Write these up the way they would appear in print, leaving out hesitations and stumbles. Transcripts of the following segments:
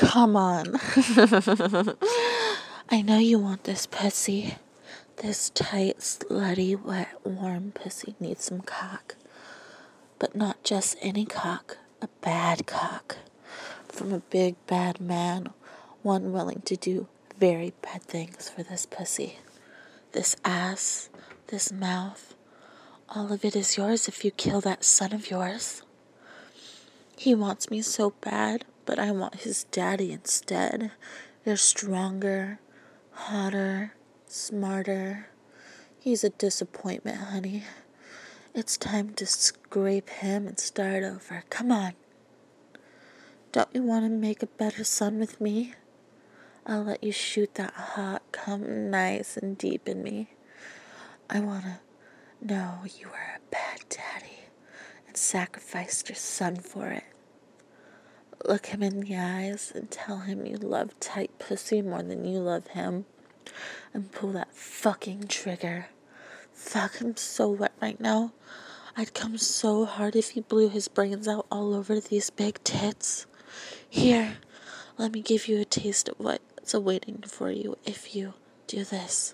come on. I know you want this pussy. This tight, slutty, wet, warm pussy needs some cock. But not just any cock, a bad cock. From a big, bad man, one willing to do very bad things for this pussy. This ass, this mouth, all of it is yours if you kill that son of yours. He wants me so bad, but I want his daddy instead. They're stronger, hotter, smarter. He's a disappointment, honey. It's time to scrape him and start over. Come on. Don't you want to make a better son with me? I'll let you shoot that hot cum nice and deep in me. I want to know you were a bad daddy and sacrificed your son for it. Look him in the eyes and tell him you love tight pussy more than you love him. And pull that fucking trigger. Fuck, I'm so wet right now. I'd come so hard if he blew his brains out all over these big tits. Here, let me give you a taste of what's awaiting for you if you do this.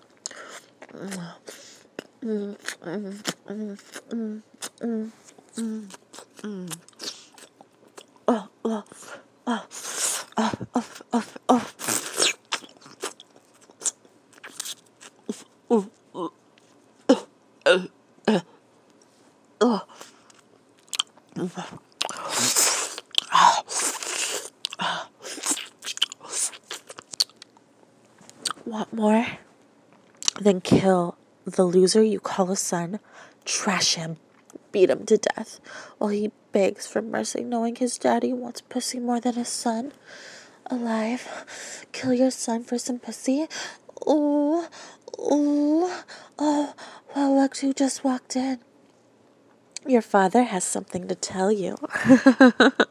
Want more? Then kill the loser you call a son, trash him, beat him to death, while he begs for mercy knowing his daddy wants pussy more than his son. Alive, kill your son for some pussy. Ooh, ooh, oh, well, look who just walked in. Your father has something to tell you.